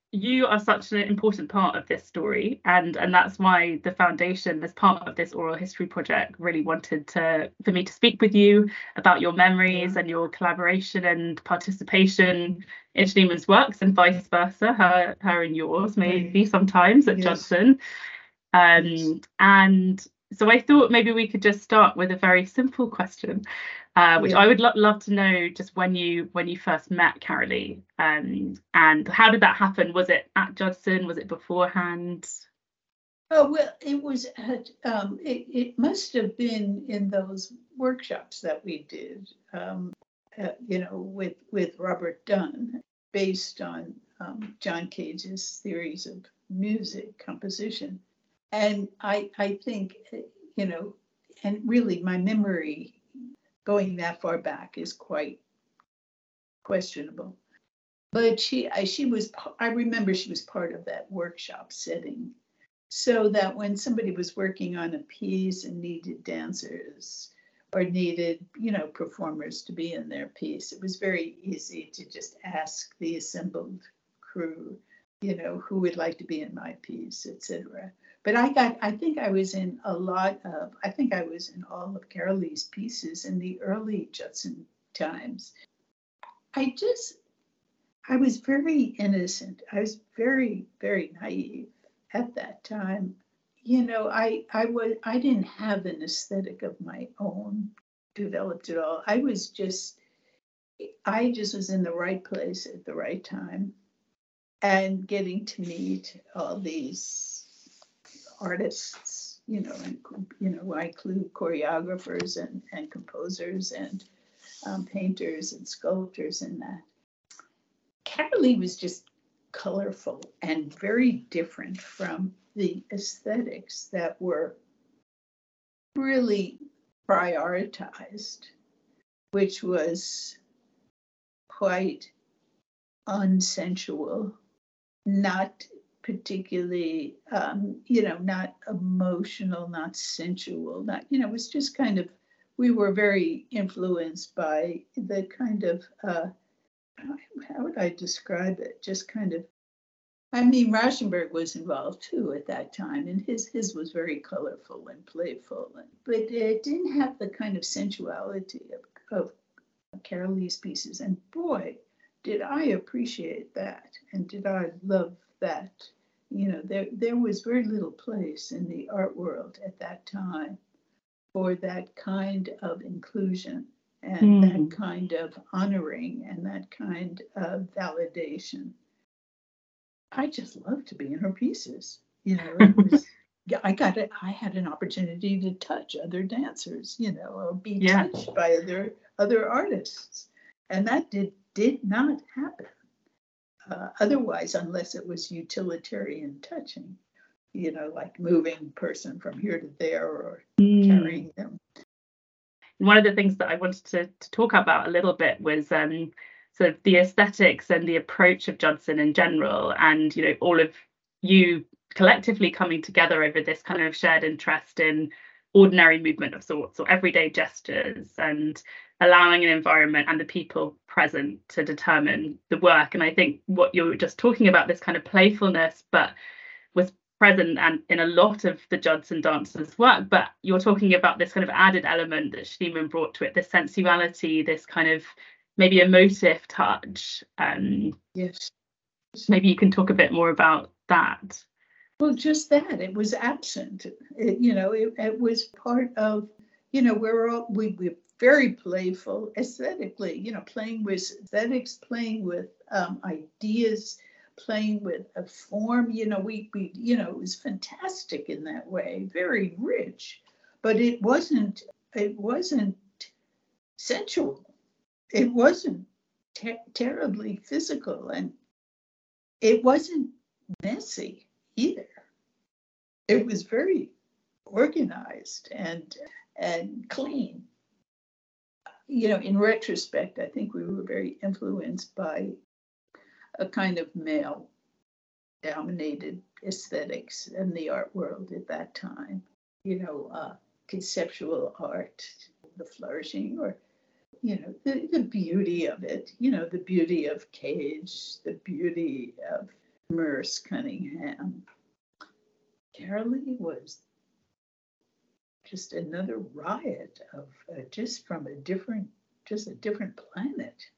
you are such an important part of this story, and that's why the foundation, as part of this oral history project, really wanted for me to speak with you about your memories and your collaboration and participation in Shneeman's works, and vice versa, her and yours maybe sometimes at Judson. And so I thought maybe we could just start with a very simple question, which I would love to know just when you first met Carolee, and how did that happen? Was it at Judson? Was it beforehand? Oh, well, it was at, it must have been in those workshops that we did, with Robert Dunn, based on John Cage's theories of music composition. And I think, and really my memory going that far back is quite questionable. But I remember she was part of that workshop setting, so that when somebody was working on a piece and needed dancers or needed, performers to be in their piece, it was very easy to just ask the assembled crew, who would like to be in my piece, etc. But I think I was in all of Carolee's pieces in the early Judson times. I was very innocent. I was very, very naive at that time. I didn't have an aesthetic of my own developed at all. I just was in the right place at the right time, and getting to meet all these artists, and I include choreographers and composers and painters and sculptors in that. Carolee was just colorful and very different from the aesthetics that were really prioritized, which was quite unsensual, not particularly, not emotional, not sensual, it was just kind of, we were very influenced by the kind of, how would I describe it? Just kind of, Rauschenberg was involved too at that time, and his was very colorful and playful, but it didn't have the kind of sensuality of Carolee's pieces. And boy, did I appreciate that, and did I love that. There was very little place in the art world at that time for that kind of inclusion and that kind of honoring and that kind of validation. I just loved to be in her pieces. It was, I had an opportunity to touch other dancers, or be touched by other artists, and that did not happen. Otherwise, unless it was utilitarian touching, like moving person from here to there or carrying them. One of the things that I wanted to talk about a little bit was sort of the aesthetics and the approach of Judson in general, and all of you collectively coming together over this kind of shared interest in ordinary movement of sorts, or everyday gestures, and allowing an environment and the people present to determine the work. And I think what you were just talking about, this kind of playfulness, but was present and in a lot of the Judson dancers' work, but you're talking about this kind of added element that Schneeman brought to it, this sensuality, this kind of maybe emotive touch. Yes. Maybe you can talk a bit more about that. Well, just that, it was absent. It was part of, we're very playful aesthetically, playing with aesthetics, playing with ideas, playing with a form. It was fantastic in that way, very rich, but it wasn't sensual. It wasn't terribly physical, and it wasn't messy either. It was very organized and clean. In retrospect, I think we were very influenced by a kind of male-dominated aesthetics in the art world at that time. Conceptual art, the flourishing, or the beauty of it. The beauty of Cage, the beauty of Merce Cunningham. Carolee was just another riot of just from a different planet.